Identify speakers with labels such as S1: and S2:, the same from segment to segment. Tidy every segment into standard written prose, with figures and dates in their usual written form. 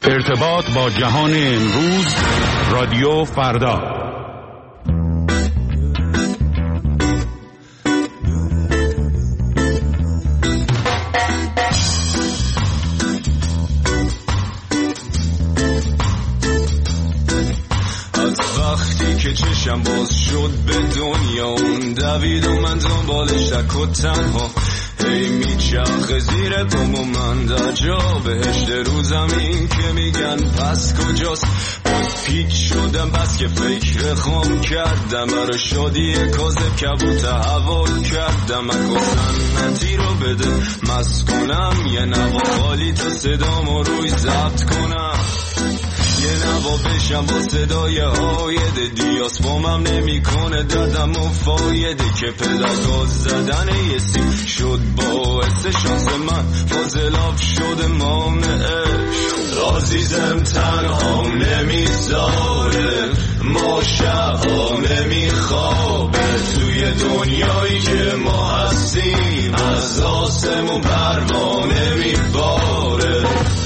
S1: ارتباط با جهان امروز، رادیو فردا.
S2: وقتی که چشم باز شد به دنیا اون دوید و من دنبالش تک و تنها هی میچرخه زیر پام و من در جا بهشت رو زمین که میگن پس کجاست. باز پیچ شدم بس که فکر خام کردم برای شادی کاذب کبوت حوال کردم اکو سنتی رو بده مست کنم یه نوا خالی تا صدامو روی ضبط کنم یه نوا بشم با صدای هایده دیاس بامم نمی کنه دردم و فایده که پدرگاز زدن یه سیم شد باعث شانس من فاضلاب شده مانعش. عزیزم تنها نمیذاره ما شبها نمیخوابه توی دنیایی که ما هستیم از آسمون پروانه میباره.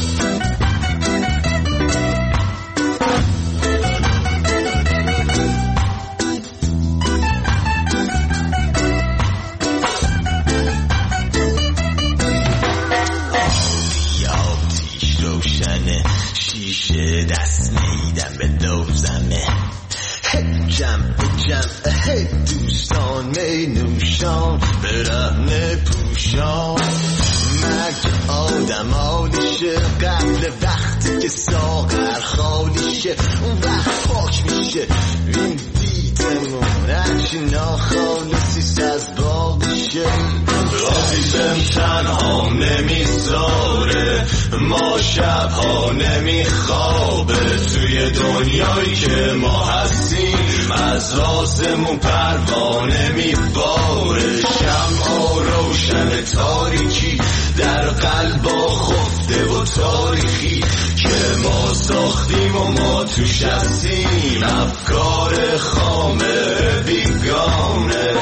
S3: دست میدم به دوزمه جمع دوستان می نوشان برهنه پوشان مرگ آدم آلیشه قبل وقتی که ساغر خالیشه اون وقت پاک میشه این دیدمون اکش ناخالصیست از باقیشه. عزیزم تنها نمیذاره ما شبها نمیخوابه توی دنیایی که ما هستیم از آسمون پروانه میباره. شمعا روشن تاریکی در قلبا خفته و تاریخی که ما ساختیم و ما توش هستیم افکار خامه بیگانه.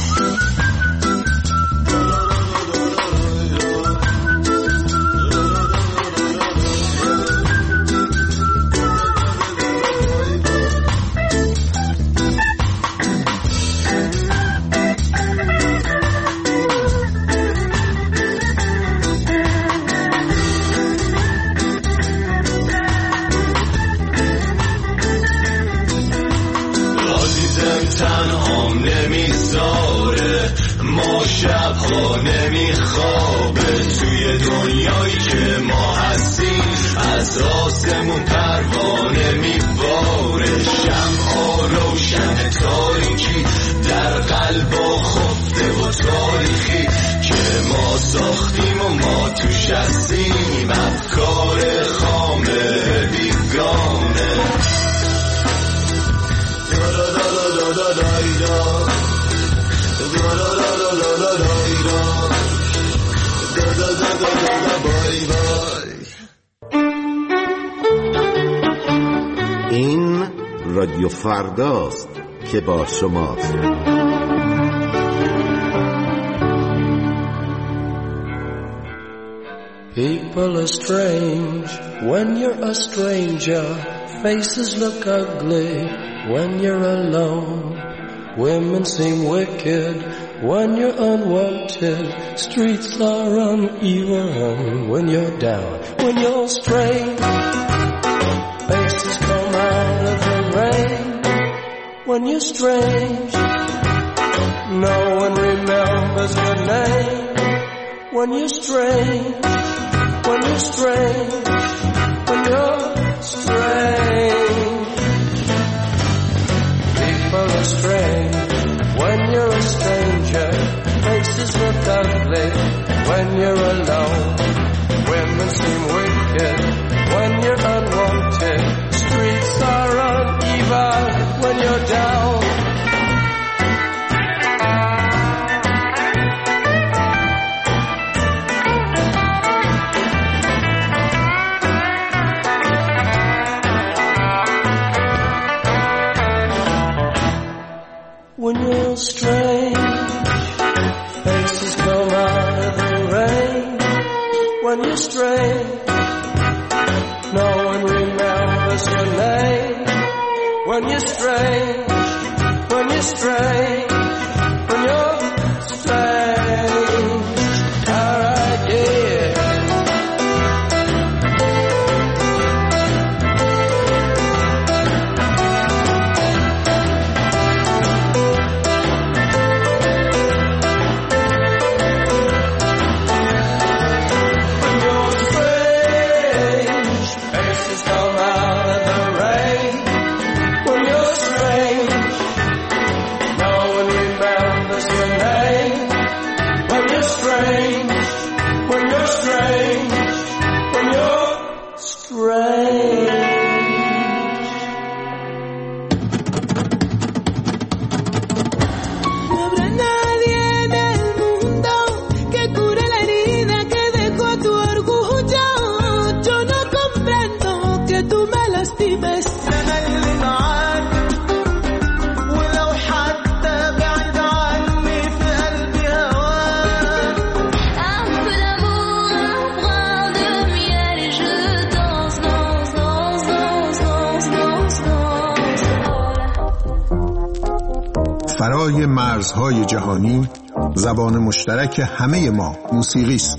S3: تنها نمیذاره ما شبها نمیخوابه توی دنیایی که ما هستیم از آسمون پروانه میباره. شمعا روشن تاریکی در قلبا خفته و تاریخی که ما ساختیم و ما توش هستیم افکار خامه بیگانه.
S4: این رادیو فرداست که با شماست.
S5: People are strange when you're a stranger. Faces look ugly when you're alone. Women seem wicked when you're unwanted. Streets are uneven when you're down. When you're strange, faces come out of the rain. When you're strange, no one remembers your name. When you're strange, when you're strange, when you're strange. People are strange when you're a stranger. Faces look ugly when you're alone. Women seem wicked when you're unwanted. Streets are uneven when you're down. when you're strange, when you're strange, when you're strange. All right, yeah.
S6: فرای مرزهای جهانی، زبان مشترک همه ما موسیقی است.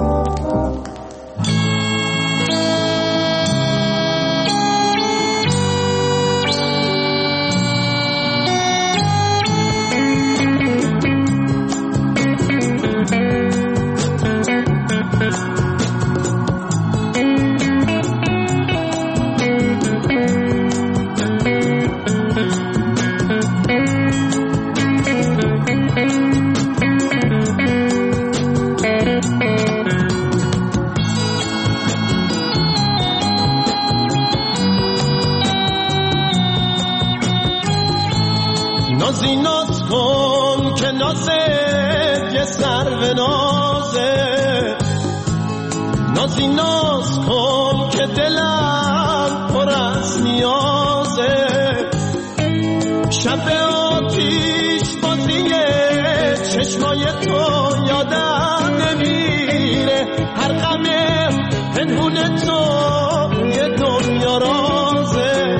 S3: نازی ناز کن که نازت یه سرو نازه، نازی ناز کن که دلم پر از نیازه. شب آتیش بازیه چشمای تو یادم نمیره، هر غم پنهون تو یه دنیا رازه.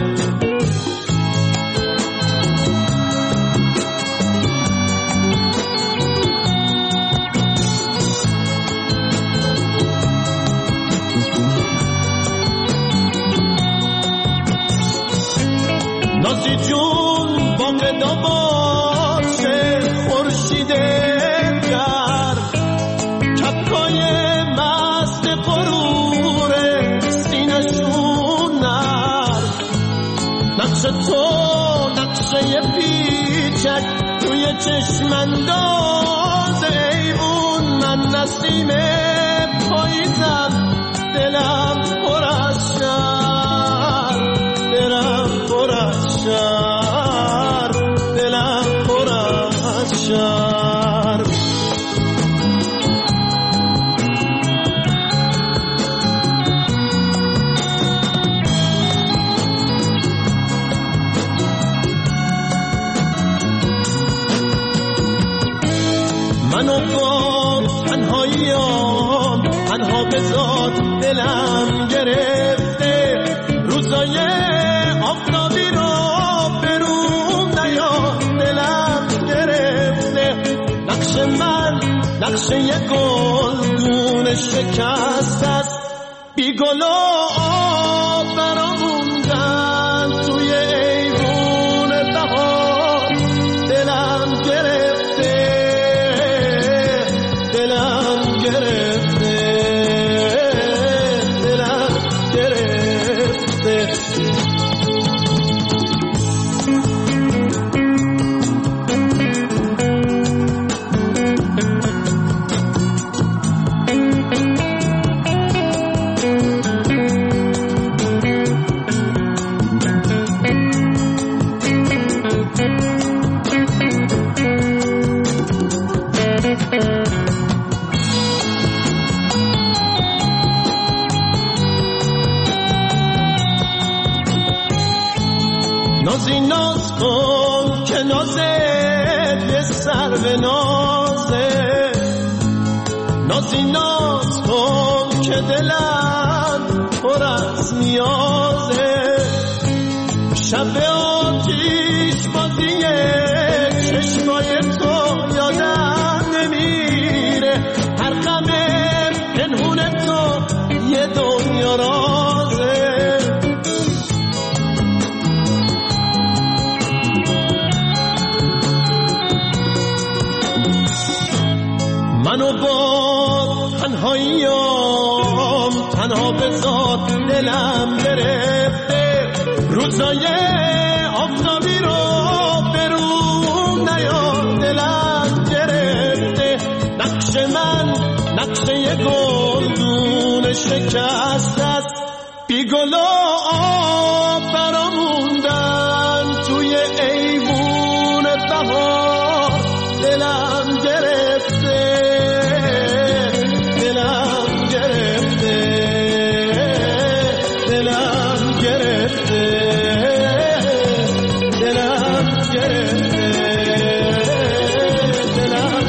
S3: نازی جون باقدا باشه خورشیده گرم، کپکای مست غرور سینه‌شون نرم. نقش تو نقشه پیچک توی چشم اندازه، ایوون من نسیم پاییزم، دلم پر از شرم، دلم پر از شرم، دلم پر از شرم. منو با تنهاییام تنها بذار، دلم گرفته روزای آفتابی رو بروم نیاد، دلم گرفته. نقش من نقشه یه گلگون شکست است، بی گل و آب براموندن توی ایوون بهار، دلم گرفته، دلم گرفته، دلم گرفته. نازی ناز کن که نازت یه سرو نازه، نازی ناز کن که دلم پر از نیازه. شب به ذات دلم گرفته، روزای آفتابی رو به رو نیاد دلم گرفته. نقش من نقشه گلدون شکست است، بی گل و آب براموندن توی ایوون بهار دلم گرفته، دلم گرفته، دلم گرفته، دلم گرفته، دلم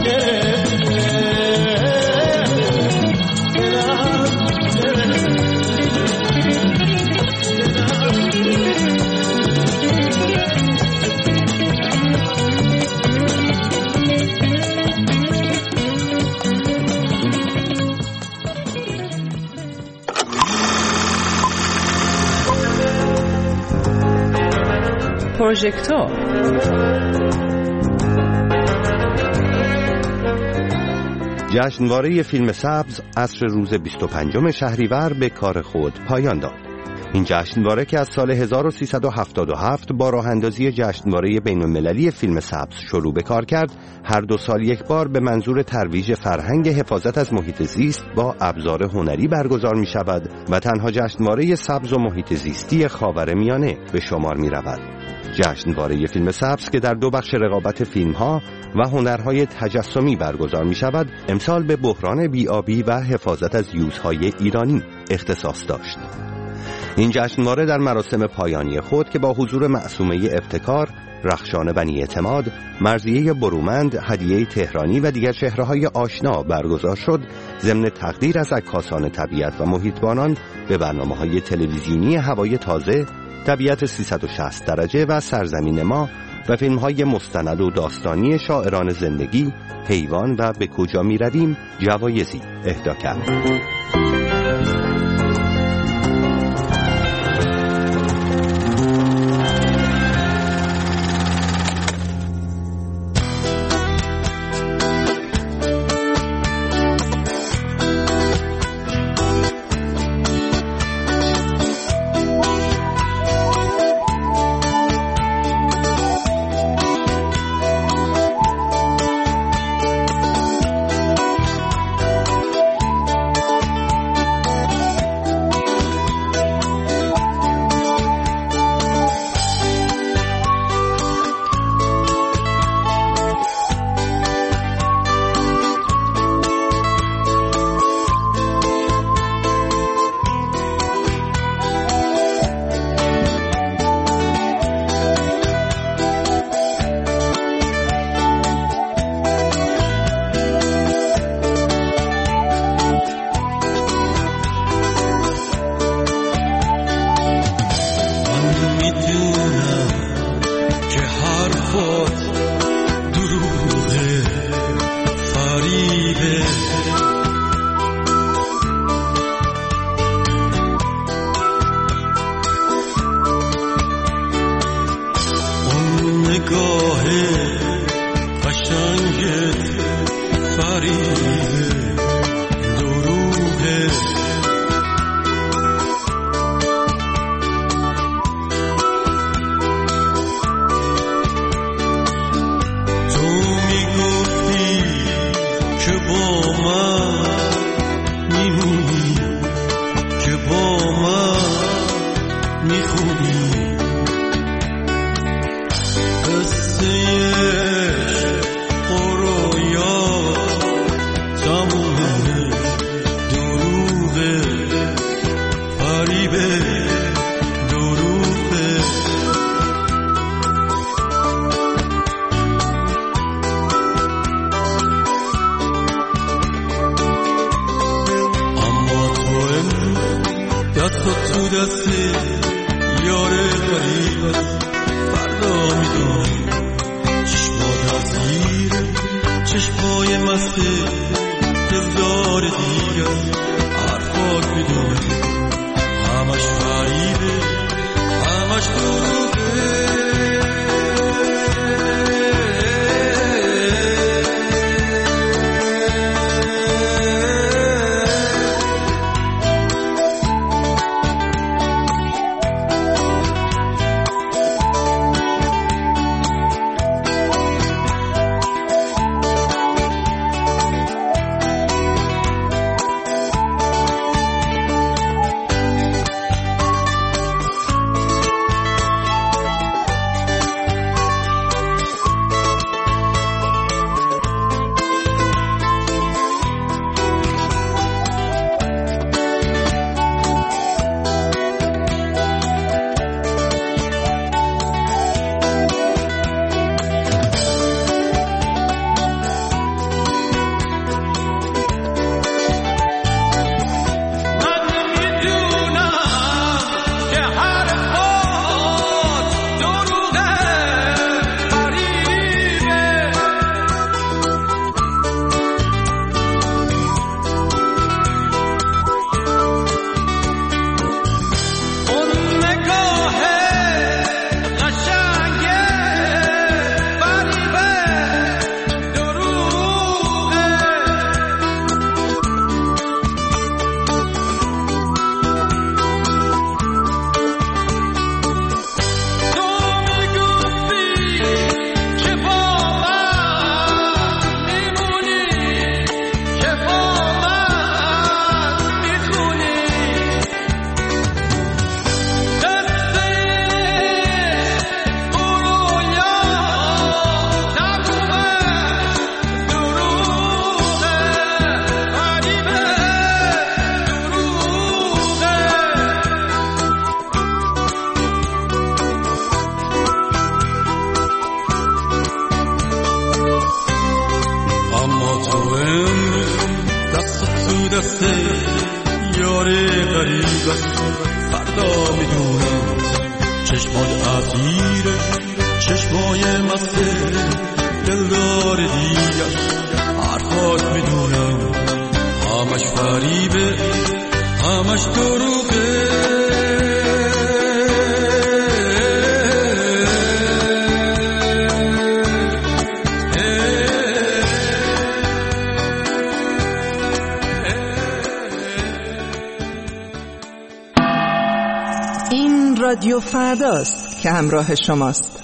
S7: پروژکتور.
S8: جشنواره فیلم سبز عصر روز 25 شهریور به کار خود پایان داد. این جشنواره که از سال 1377 با راه اندازی جشنواره بین‌المللی فیلم سبز شروع به کار کرد، هر 2 سال یک بار به منظور ترویج فرهنگ حفاظت از محیط زیست با ابزار هنری برگزار می شود و تنها جشنواره سبز و محیط زیستی خاورمیانه به شمار می رود. جشنواره فیلم سبز که در 2 بخش رقابت فیلم‌ها و هنرهای تجسمی برگزار می شود، امسال به بحران بی‌آبی و حفاظت از یوزهای ایرانی اختصاص داشت. این جشنواره در مراسم پایانی خود که با حضور معصومه ابتکار، رخشان بنی اعتماد، مرضیه برومند، هدیه تهرانی و دیگر چهره‌های آشنا برگزار شد، ضمن تقدیر از عکاسان طبیعت و محیطبانان به برنامه‌های تلویزیونی هوای تازه، طبیعت 360 درجه و سرزمین ما و فیلم‌های مستند و داستانی شاعران زندگی، حیوان و به کجا می‌رویم جوایزی اهدا کرد.
S3: غریب است فردا میدونم چشمای اسیر چشمای مسته دلدار دیگر حرفات میدونم همش فریبه همش دروغه
S7: این رادیو فرداست که همراه شماست.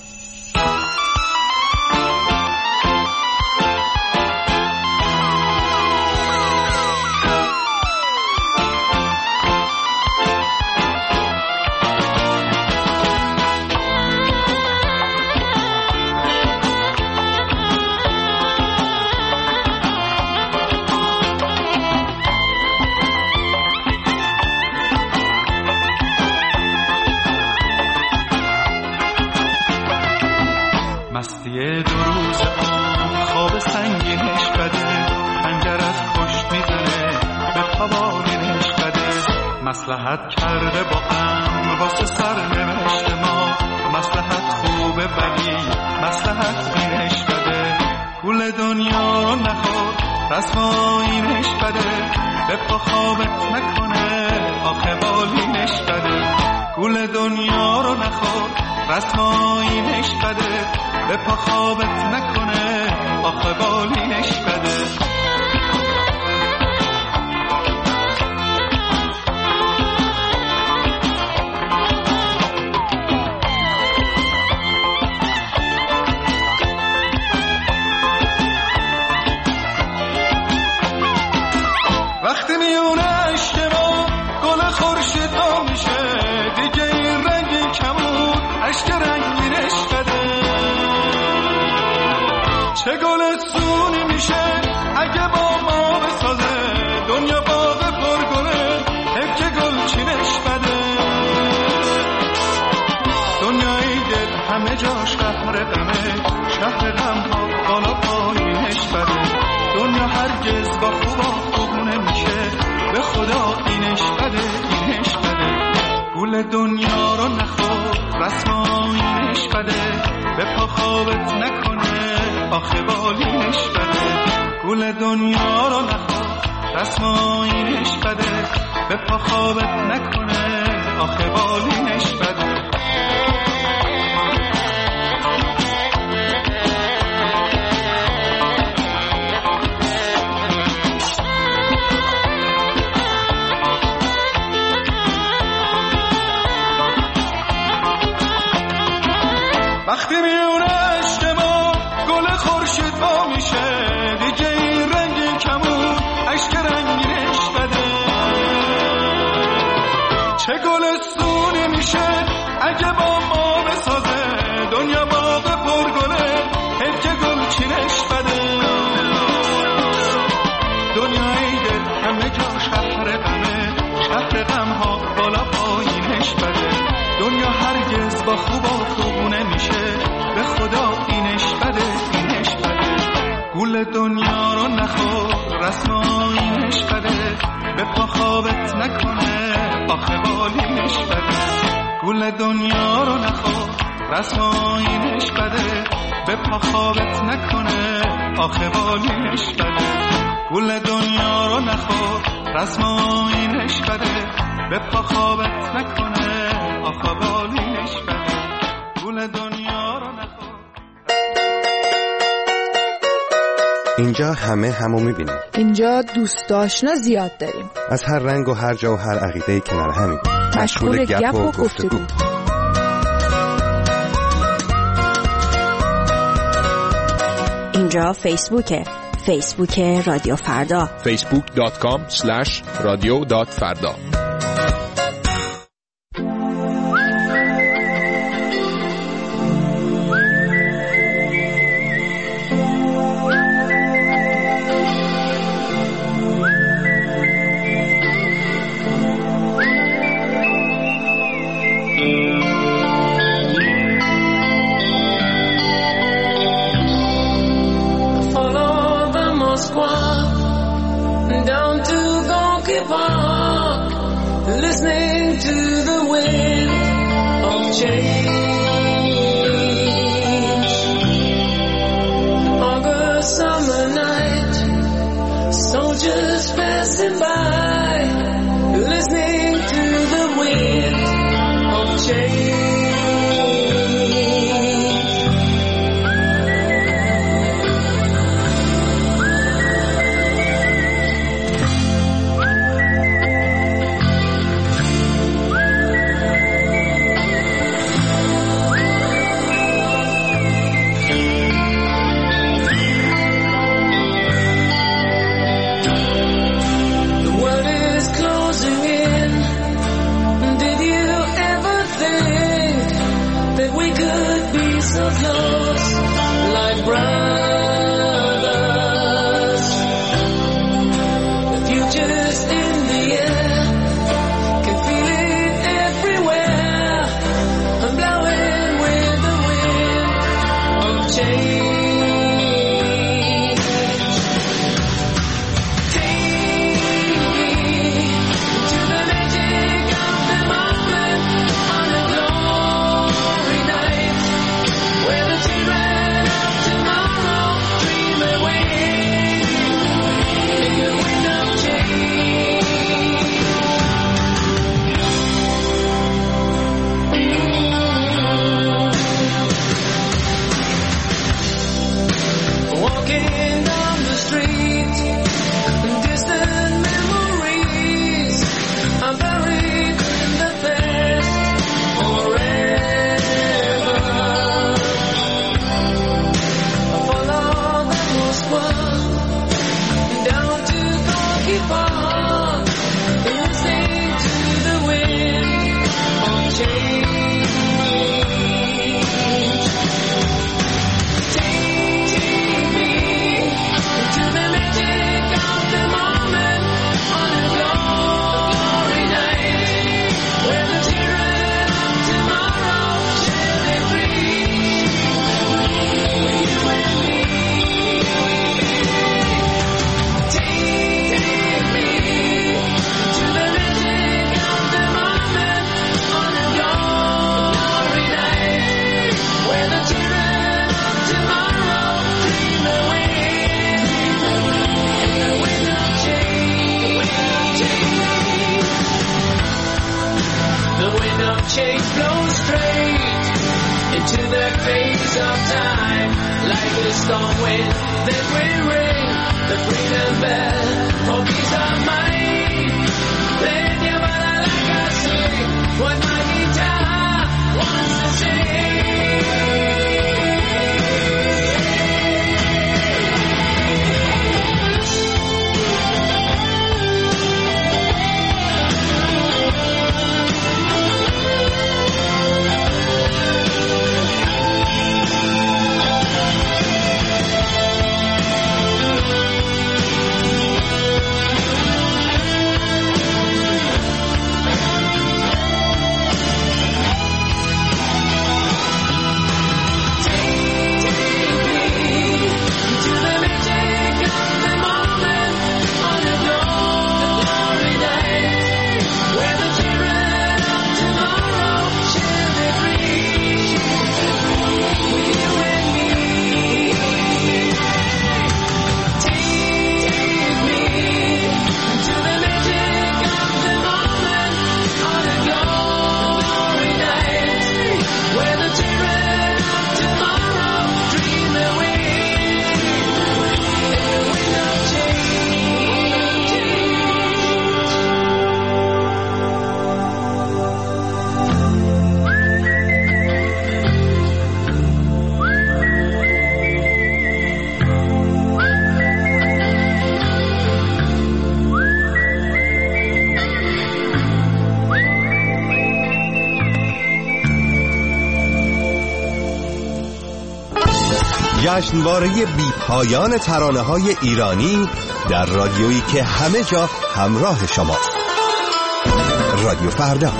S9: مستی دو روز خواب سنگینش بده خنجر از پشت میزنه به پاوانش بده مصلحت کرده با هم واسه سرنوشت ما مصلحت خوبه ولی مصلحت بینش بده گول دنیا رو نخور رسمایینش بده به پا خوابت نکنه آخه بالینش بده گول دنیا رو نخور رسمایینش بده به پا خوابت نکنه آخه بالینش بده وقتی میونه اشتما گل خورشید ها میشه دیگه این رنگی کمون اشک رنگینش بده چه گل سونی میشه اگه با ما بسازه دنیا باغ پرگله هرکه گل چینش بده دنیای دل همه جاش شهر غم ها بالا پایینش بده دنیا هرگز با خوب نمیشه به خدا اینش بده گول دنیا رو نخور رسمایینش بده به پا خوابت نکنه آخه بالینش بده گول دنیا رو نخور رسمایینش بده به پا خوابت نکنه آخه بالینش بده وقتی میونه اشتما گل خورشید ها میشه دیگه این رنگی کمون اشک رنگینش بده چه گل سونی میشه اگه با ما بسازه دنیا باغ پرگله هرکه گل چینش بده دنیای دل همه جا شهر غم ها بالا پایینش بده دنیا هرگز با خوب نمیشه به خدا اینش بده گول دنیا رو نخور رسمایینش بده به پا خوابت نکنه آخه بالینش بده گول دنیا رو نخور رسمایینش بده به پا خوابت نکنه آخه بالینش بده گول دنیا رو نخور رسمایینش بده به پا خوابت نکنه آخه بالینش بده گول دنیا رو نخور.
S8: اینجا همه همو میبینیم.
S10: اینجا دوست آشنا زیاد داریم.
S8: از هر رنگ و هر جا و هر عقیده‌ای کنار همیم.
S10: مشغول گپ و گفتگو.
S11: اینجا فیسبوک رادیو فردا
S12: facebook.com/radio.farda
S5: Down to Gonky Park
S12: listening to the wind of change. August summer night, soldiers passing by, listening to the wind of change. Close, like brothers. The future's in the air, can feel it everywhere. I'm blowing with the wind of change. Take me to the magic of the moment on a glory night. Where the children of tomorrow dream away in the wind of change. Walking down the street, distant memories are buried in the past forever. Down to Gorky Park, listening to the wind of change. Take me to the magic of the moment on a glory night, where the children of tomorrow share their dreams with you and me. Change blows straight into the face of time, like a storm wind that will ring the freedom bell for peace of mind. Let your body like I sing what my guitar wants to
S8: جشنواره بی پایان ترانه‌های ایرانی در رادیویی که همه جا همراه شماست. رادیو فردا.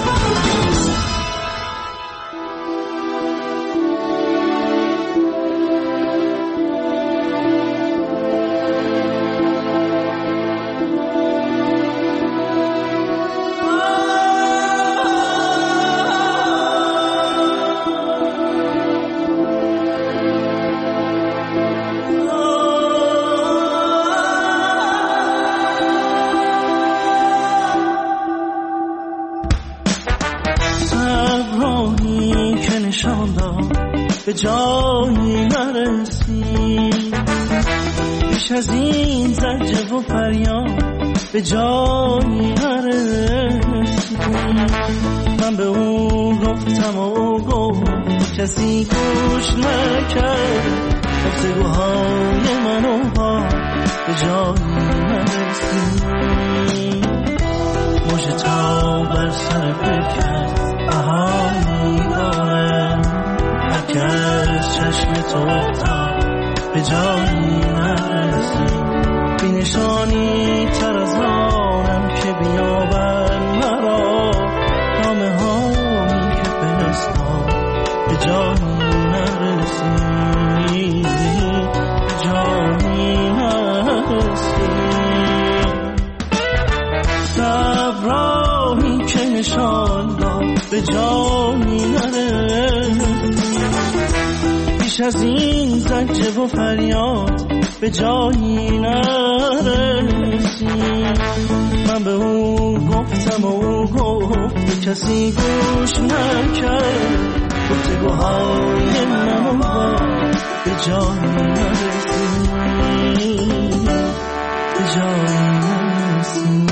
S13: راهی که نشان داد به جایی نرسید، بیش از این زجر و فریاد به جایی نرسید. من به او گفتم و او گفت، کسی گوش نکرد، گفتگوهای منو به جایی نرسید. موج تا بر سر بکرد بهایی داره، هرکس چشم تو افتاد به جایی نرسید. بی نشانی تر از آنم که بیابن مرا، نامه هایی که فرستاد به جایی نرسید، به جایی نرسید. صبراهی که نشان داد به جایی نرسید، بیش از این زجر و فریاد به جایی نرسید. من به او گفتم و او گفت، کسی گوش نکرد، گفتگوهای منو به جایی نرسید، به جایی نرسید.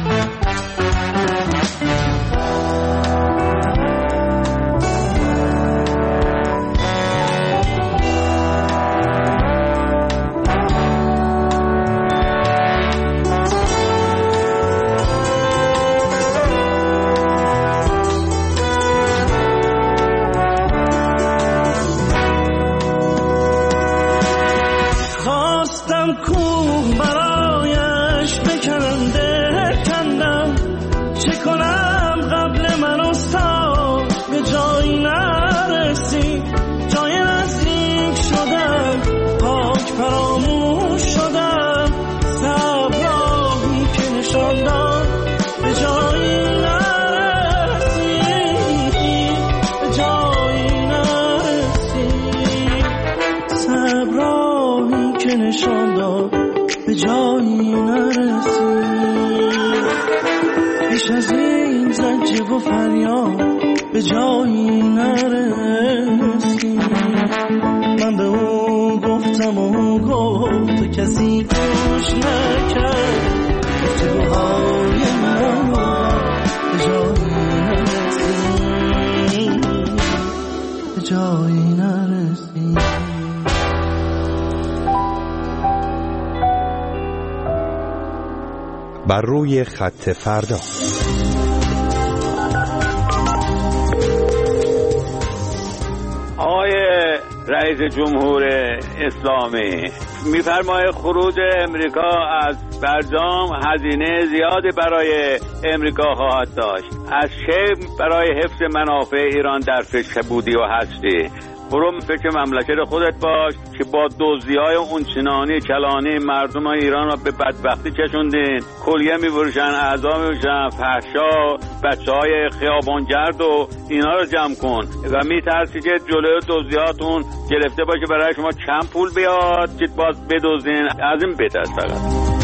S13: به جایی نرسید، بیش از این زجر و فریاد به جایی نرسید. من به او گفتم و او گفت، کسی گوش نکرد، گفتگوهای من به جایی نرسید، به جایی نرسید.
S8: بر روی خط فردا.
S14: آقای رئیس جمهور اسلامی، میفرماید خروج امریکا از برجام هزینه زیادی برای امریکا خواهد داشت. از چه برای حفظ منافع ایران در فکر بودی و هستی؟ برو فکر مملکت خودت باش که با دزدی‌های اونچنانی کلانی مردم ایران را به بدبختی کشوندین، کلیه می‌فروشن، اعضا می‌فروشن، فحشا، بچه‌های خیابانگرد و اینا رو جمع کن و می‌ترسی که جلوی دزدیاتون گرفته باشه برای شما کم پول بیاد که باز بدزدین. از این بهتر فقط.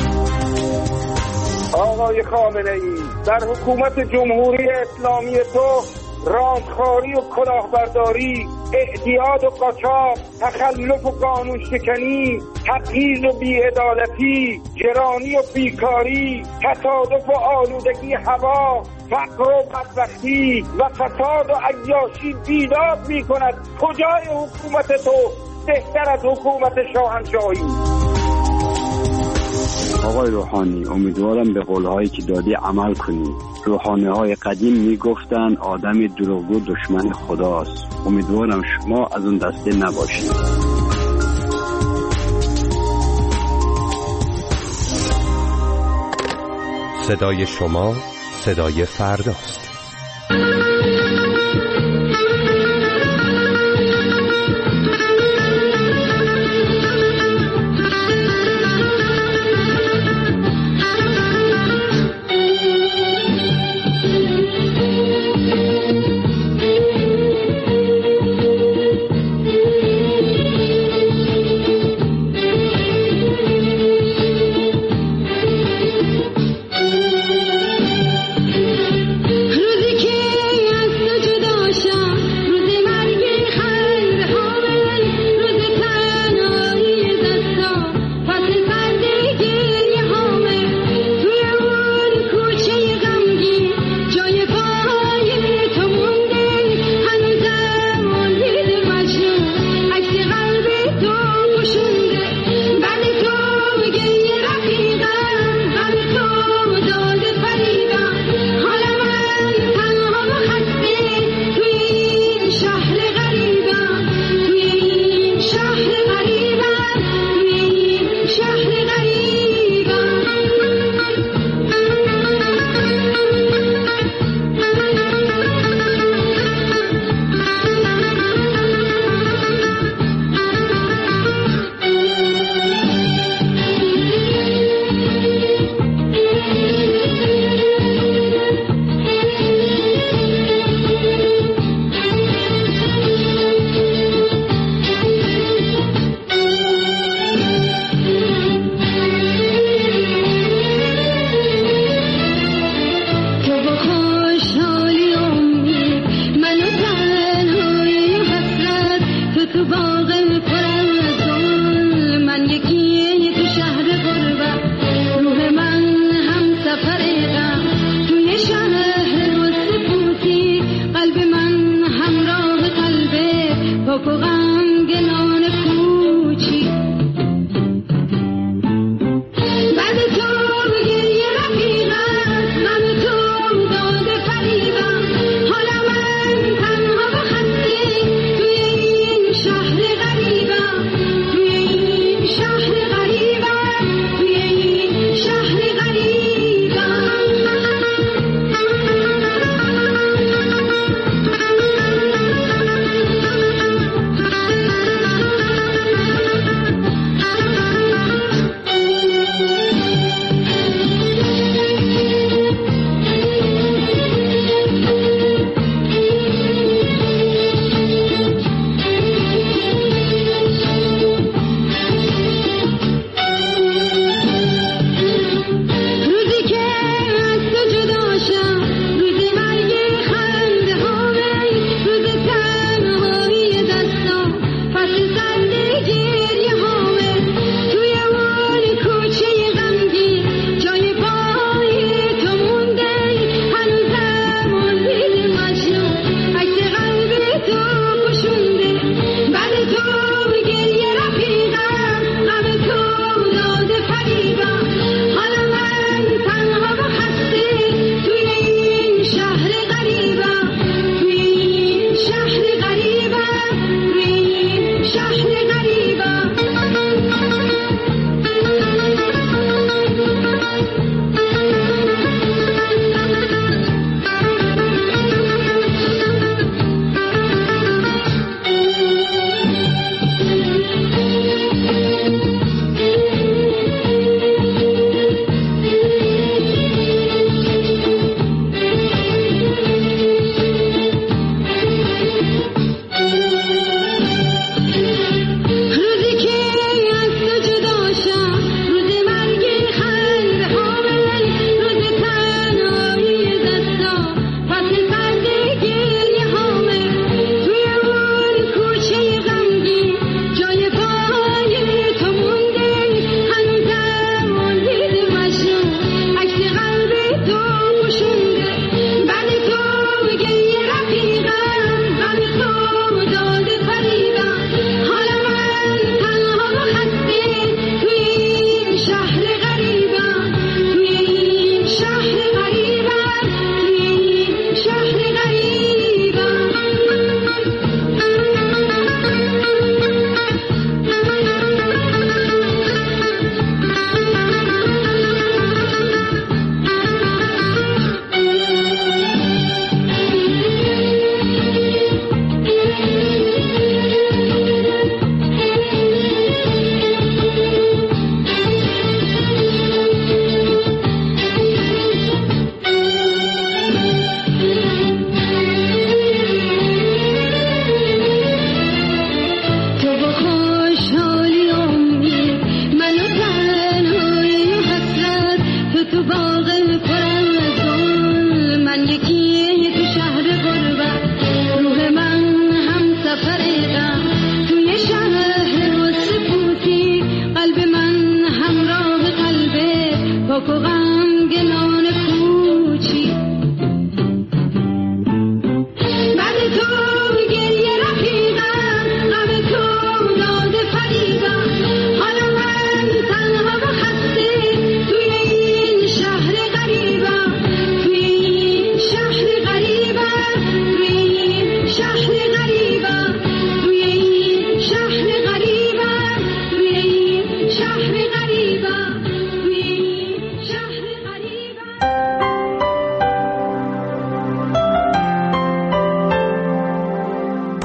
S15: آقای خامنه‌ای، در حکومت جمهوری اسلامی تو رانتخاری و کلاهبرداری، اعتیاد و قاچاق، تخلف و قانون شکنی، تبعیض و بی‌عدالتی، گرانی و بیکاری، تصادف و آلودگی هوا، فقر و بدبختی و فساد و عیاشی بیداد می‌کند. کجای حکومت تو بهتر از حکومت شاهنشاهی؟
S16: آقای روحانی، امیدوارم به قولهایی که دادی عمل کنی. روحانی‌های قدیم میگفتن آدم دروغگو دشمن خداست. امیدوارم شما از اون دسته نباشید.
S8: صدای شما صدای فرداست.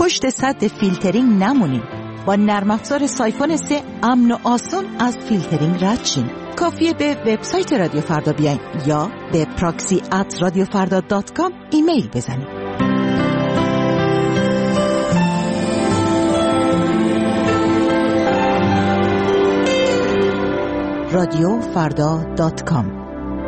S17: پشت سد فیلترینگ نمونین. با نرم افزار سایفون 3 امن و آسان از فیلترینگ رد شین. کافیه به وبسایت رادیو فردا بیاین یا به proxy@radiofarda.com ایمیل بزنید. radiofarda.com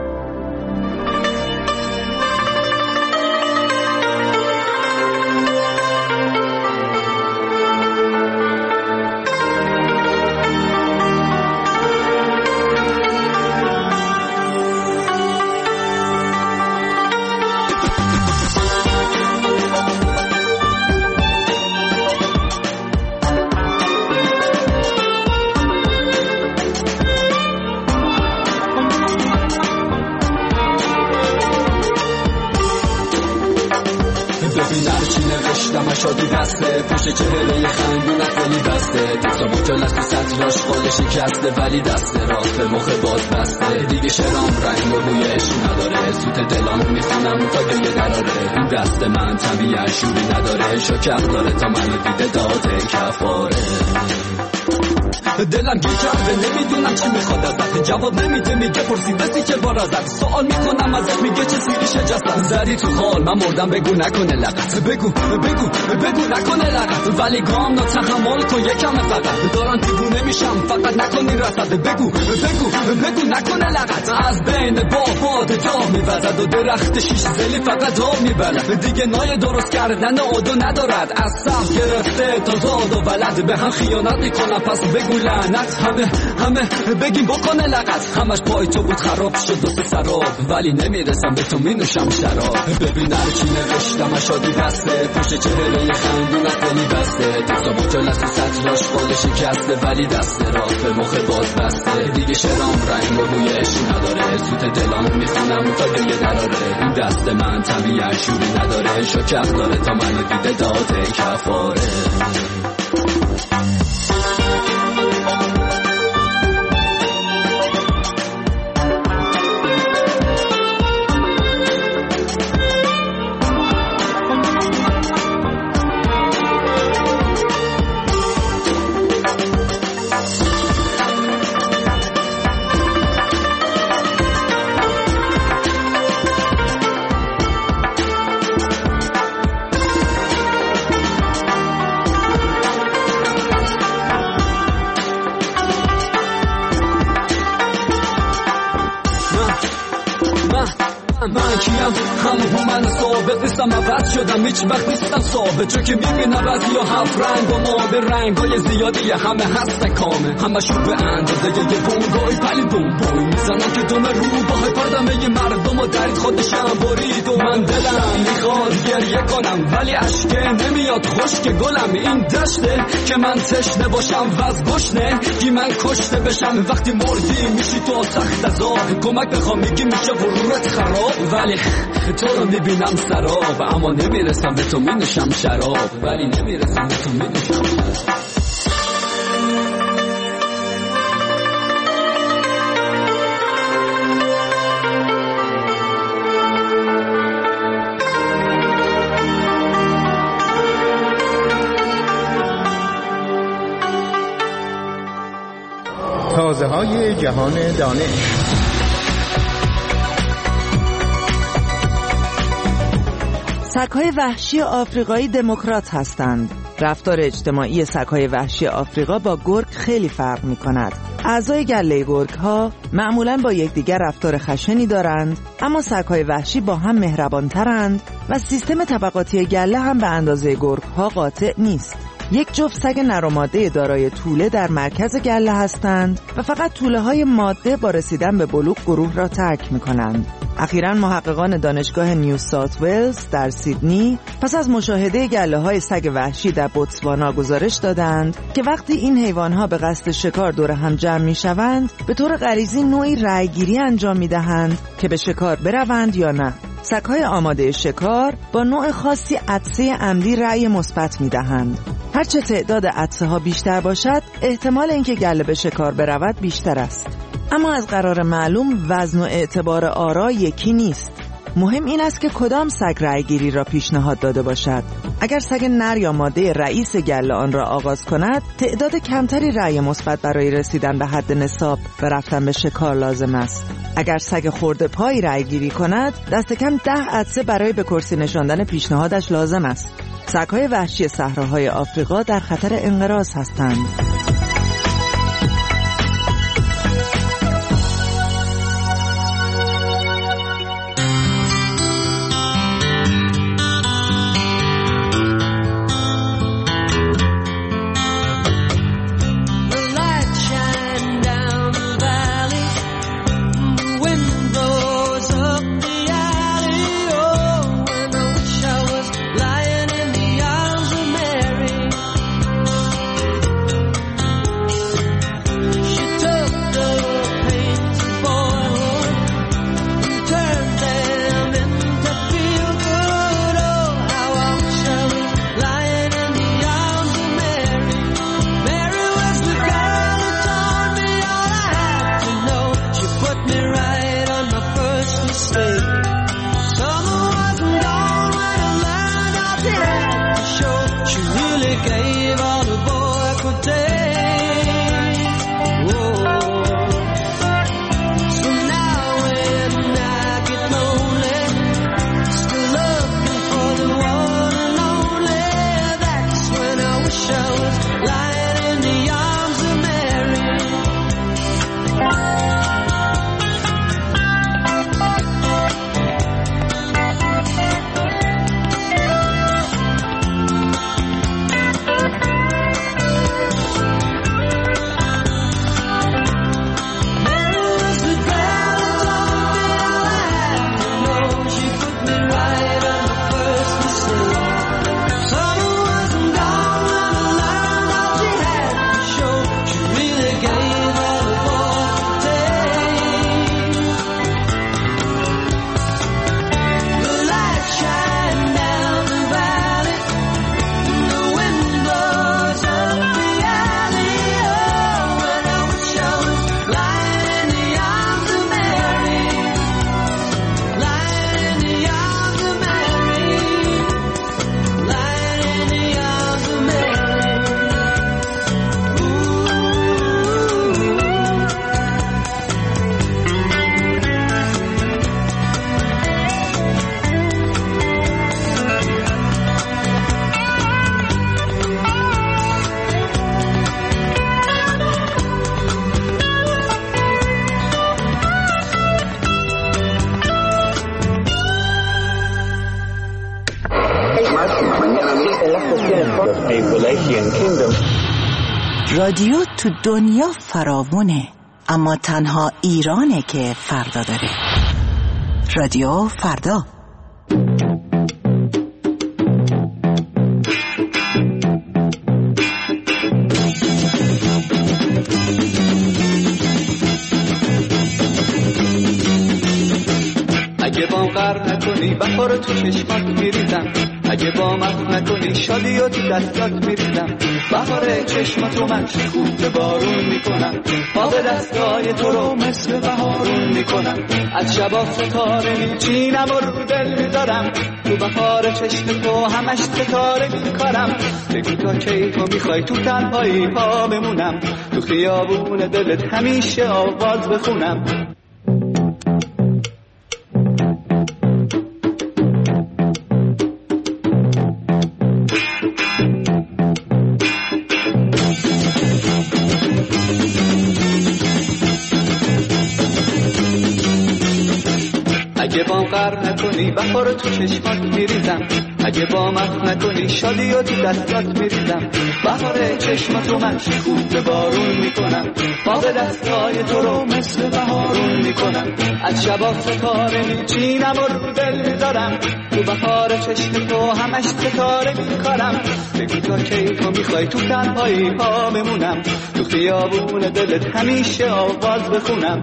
S2: شادی دسته پشت چهره خندونت ولی بسته دوستا بوتل تو سطراش خاله شکسته ولی دست راست به مخ باز بسته دیگه شرام رنگ و بویش نداره سوت دلام میخونم تا گریه دراره این دست من طبیعه شوری نداره شکر داره تا منو دیده داده کفاره دلم گیر کرده نمیدونم چی میخواد ازت جواب نمیده میگه پرسیدستی که بار ازت سوال میکنم ازت میگه چه سیری شجستم زدی تو خال من مردم بگو نکنه لغت بگو نکنه لغت ولی گام نا تحمل کن یکم فقط دارن دیوونه میشم فقط نکنی رسد بگو نکنه لغت از بین باد جا میوزد و درخت شیش زلی فقط آب میبلد دیگه نای درست کردن عادو ندارد از سب گرفته تا زاد و ولد به هم خیانت میکنم پس بگو لعنت همه بگیم بکنه لغت همش پای تو بود خراب شد و سراب ولی نمیرسم به تو مینوشم شراب ببین در چی نوشتم شادی بسته پشت چهره خندونت ولی بسته دوستا بوتل از تو سطراش خاله شکسته ولی دست راست به مخ باز بسته دیگه شرام رنگ و بویش نداره سوت دلام میخونم تا گریه دراره این دست من طبیعه شوری نداره شکر داره تا منو دیده داده کفاره من کیم همون من ثابت نیستم عوض شدم هیچ وقت نیستم ثابت چون که میبینم بعضی ها هفت رنگ و ما به رنگای زیادی همه هستن کامه همه شو به اندازه یه بونگای پلی بوم میزنم که دوم رو باه پردمه یه مردم و درد خودشم برید و من دلم میخواد گریه کنم ولی عشقه نمیاد خشک گلم این دشته که من تشنه باشم وز گشنه کی من کشته بشم وقتی مردی میشی تو سخت عذاب کمک بخوام میگی میشه غرورت خراب ولی تو رو میبینم سراب اما نمیرسم به تو مینوشم شراب ولی نمیرسم به تو مینوشم شراب
S6: تازه های جهان دانش.
S7: سگ‌های وحشی آفریقایی دموکرات هستند. رفتار اجتماعی سگ‌های وحشی آفریقا با گرگ خیلی فرق می‌کند. اعضای گله گرگ‌ها معمولاً با یکدیگر رفتار خشنی دارند، اما سگ‌های وحشی با هم مهربان‌ترند و سیستم طبقاتی گله هم به اندازه گرگ‌ها قاطع نیست. یک جفت سگ نر و ماده دارای توله در مرکز گله هستند و فقط توله‌های ماده با رسیدن به بلوغ گروه را ترک می‌کنند. اخیراً محققان دانشگاه نیو ساوت ولز در سیدنی پس از مشاهده گله‌های سگ وحشی در بوتسوانا گزارش دادند که وقتی این حیوان‌ها به قصد شکار دور هم جمع می‌شوند، به طور غریزی نوعی رأی‌گیری انجام می‌دهند که به شکار بروند یا نه. سگ‌های آماده شکار با نوع خاصی عطسه عمدی رأی مثبت می‌دهند. هرچه تعداد عطسه‌ها بیشتر باشد، احتمال اینکه گله به شکار برود بیشتر است. اما از قرار معلوم وزن و اعتبار آرا یکی نیست. مهم این است که کدام سگ رأی گیری را پیشنهاد داده باشد. اگر سگ نر یا ماده رئیس گله آن را آغاز کند، تعداد کمتری رأی مثبت برای رسیدن به حد نصاب و رفتن به شکار لازم است. اگر سگ خرده پای رأی گیری کند، دست کم 10 عدسه برای به کرسی نشاندن پیشنهادش لازم است. سگ‌های وحشی صحراهای آفریقا در خطر انقراض هستند. رادیو تو دنیا فراوونه، اما تنها ایرانه که فردا داره. رادیو فردا.
S2: اگه با غر نکنی بخار تو چشمات میریزم، اگه با مخ نکنی شادی و تو دستات میریزم، بهار چشماتو من شکوفه بارون میکنم، باغ دستای تو رو مثل بهارون میکنم، از شبا ستاره میچینم و رو دل میذارم، تو بهار چشم تو همش ستاره میکارم، بگو تا کی تو میخوای تو تنهایی پا بمونم، تو خیابون دلت همیشه آواز بخونم. اگه با غر نکنی بخار تو چشمات میریزم، اگه با مخ نکنی شادی و تو دستات میریزم، بهار چشماتو من شکوفه بارون میکنم، باغ دستای تو رو مثل بهارون میکنم، از شبا ستاره میچینم و رو دل میذارم، تو بهار چشم تو همش ستاره میکارم، بگو تا کی تو میخوای تو تنهایی پا بمونم، تو خیابون دلت همیشه آواز بخونم.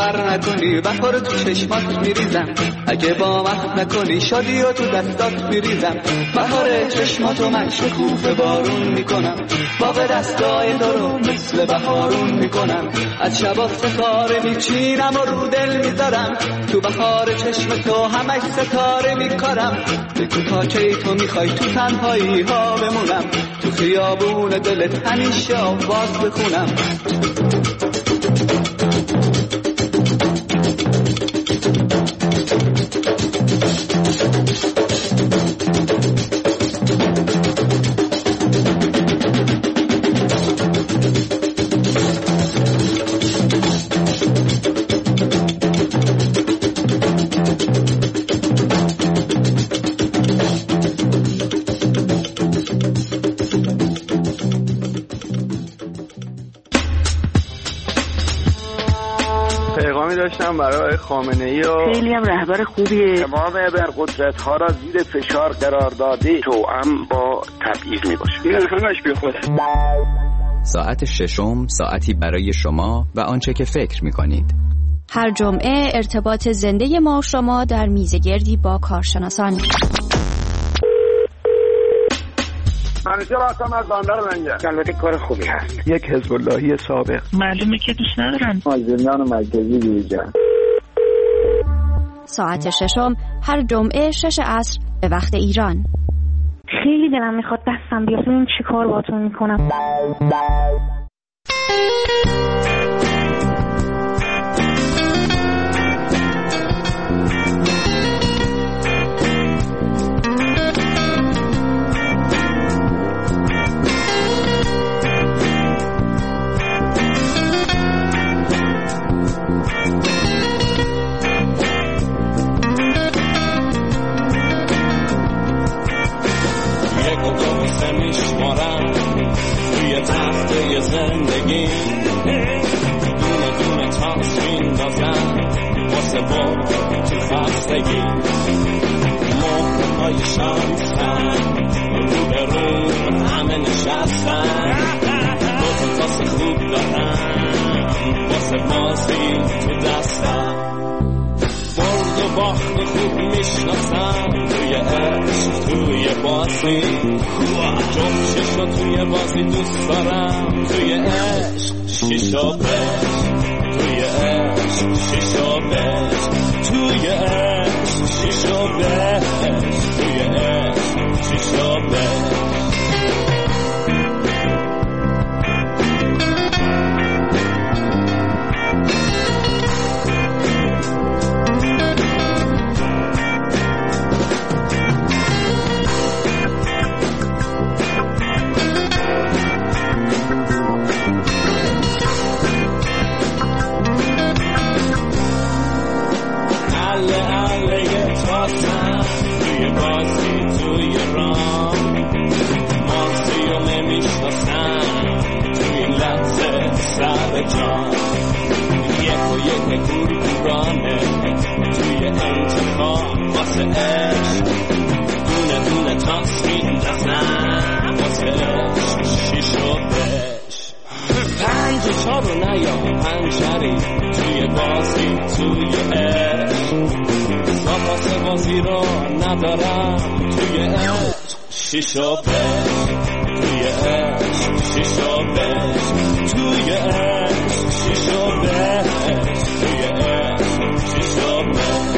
S18: باور نکنی بهار تو چشمات میریزم، اگه باور نکنی شادی و تو دستات میریزم. بهار چشماتو من شکوفه بارون میکنم، باغ دستای تو رو مثل بهارون میکنم. از شبا ستاره میچینم و رو دل میذارم، تو بهار چشم تو همش ستاره میکارم. بگو تا کی تو میخوای تو تنهایی ها بمونم، تو خیابون دلت همیشه آواز بخونم.
S19: داشتم برای خامنه‌ای و
S20: خیلی هم رهبر خوبیه.
S19: تمام ابرقدرت‌ها را زیر فشار قرار داده، توأم با تبعیض میباشه. این همش بیخوده.
S21: ساعت ششم ساعتی برای شما و آنچه که فکر میکنید.
S11: هر جمعه ارتباط زنده ما و شما در میزگردی با کارشناسان.
S19: منیجر هستم از بندر منجر. البته کار خوبی هست. یک حزب اللهی سابق.
S20: معلومه که دوست ندارن.
S19: مازندران مرکزی بیرجان.
S11: ساعت ششم هر جمعه 6 عصر به وقت ایران.
S20: خیلی دلم میخواد دستم بیاد ببینم چی کار باهاتون میکنم.
S2: توی تخته زندگی دونه دونه تاس میندازم واسه با تو خستگی. موقعهای شانسم رو به رو همه نشستم، دوتا تاس خوب دارم واسه بازی تو دستم. برد و باخت خوب میشناسم توی عشق توی بازی، جفت شیشا توی بازی دوست دارم. توی عشق شیشا بش، توی عشق شیشا بش، توی عشق شیشا بش، توی عشق شیشا بش. شیشا بش، توی عشق شیشا بش، توی عشق شیشا بش، توی عشق شیشا بش.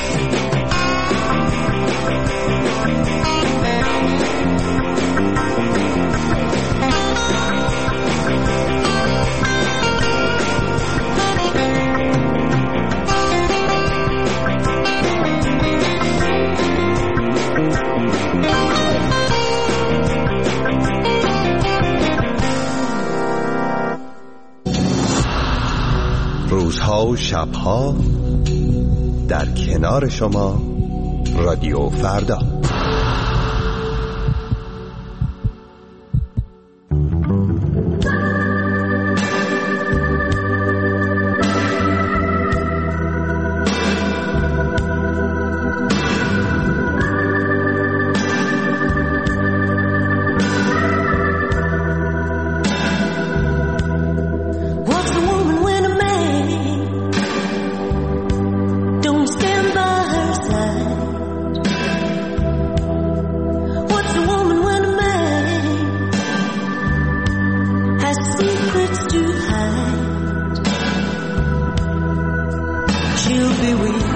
S8: روزها و شبها در کنار شما رادیو فردا.
S13: he'll be weak.